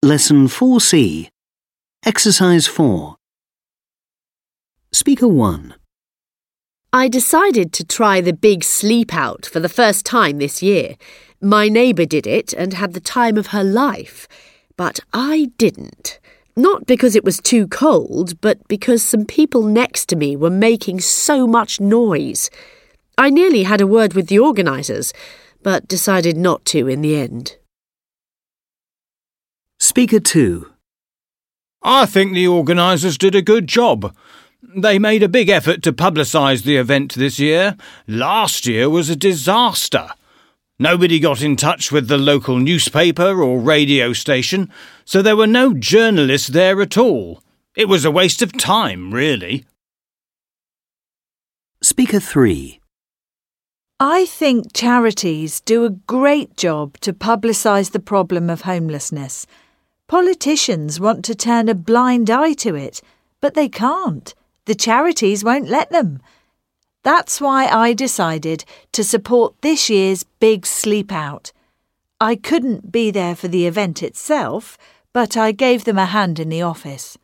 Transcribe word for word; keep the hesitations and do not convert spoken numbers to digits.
Lesson four C. Exercise four. Speaker one. I decided to try the big sleep out for the first time this year. My neighbour did it and had the time of her life, but I didn't. Not because it was too cold, but because some people next to me were making so much noise. I nearly had a word with the organisers, but decided not to in the end. Speaker two. I think the organisers did a good job. They made a big effort to publicise the event this year. Last year was a disaster. Nobody got in touch with the local newspaper or radio station, so there were no journalists there at all. It was a waste of time, really. Speaker three. I think charities do a great job to publicise the problem of homelessness. Politicians want to turn a blind eye to it, but they can't. The charities won't let them. That's why I decided to support this year's Big Sleep Out. I couldn't be there for the event itself, but I gave them a hand in the office.